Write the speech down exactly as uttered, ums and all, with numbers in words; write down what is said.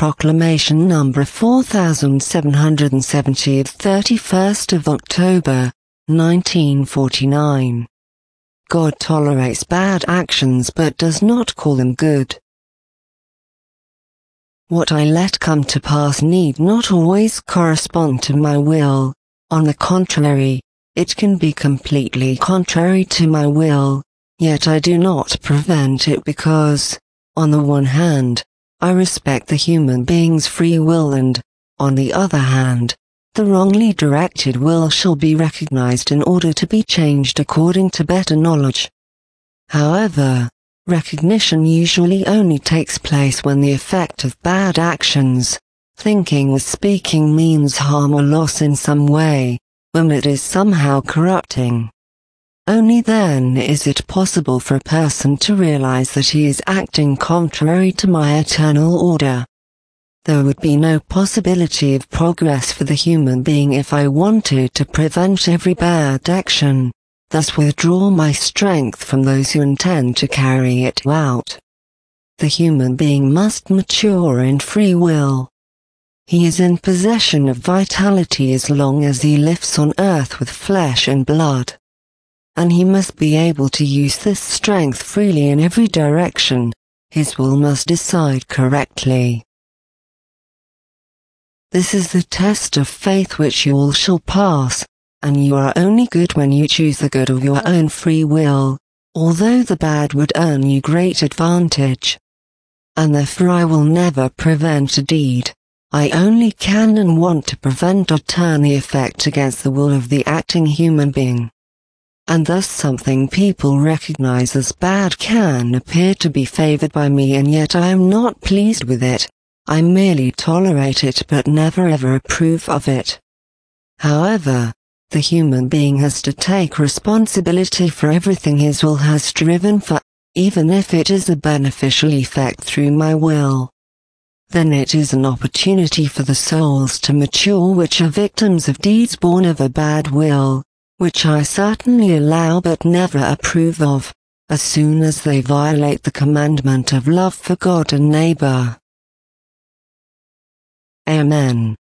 Proclamation number four thousand seven hundred seventy of thirty-first of October, nineteen forty-nine. God tolerates bad actions but does not call them good. What I let come to pass need not always correspond to my will. On the contrary, it can be completely contrary to my will, yet I do not prevent it because, on the one hand, I respect the human being's free will and, on the other hand, the wrongly directed will shall be recognized in order to be changed according to better knowledge. However, recognition usually only takes place when the effect of bad actions, thinking or speaking means harm or loss in some way, when it is somehow corrupting. Only then is it possible for a person to realize that he is acting contrary to my eternal order. There would be no possibility of progress for the human being if I wanted to prevent every bad action, thus withdraw my strength from those who intend to carry it out. The human being must mature in free will. He is in possession of vitality as long as he lives on earth with flesh and blood. And he must be able to use this strength freely in every direction. His will must decide correctly. This is the test of faith which you all shall pass, and you are only good when you choose the good of your own free will, although the bad would earn you great advantage. And therefore I will never prevent a deed. I only can and want to prevent or turn the effect against the will of the acting human being. And thus something people recognize as bad can appear to be favored by me, and yet I am not pleased with it. I merely tolerate it but never ever approve of it. However, the human being has to take responsibility for everything his will has striven for, even if it is a beneficial effect through my will. Then it is an opportunity for the souls to mature which are victims of deeds born of a bad will, which I certainly allow but never approve of, as soon as they violate the commandment of love for God and neighbor. Amen.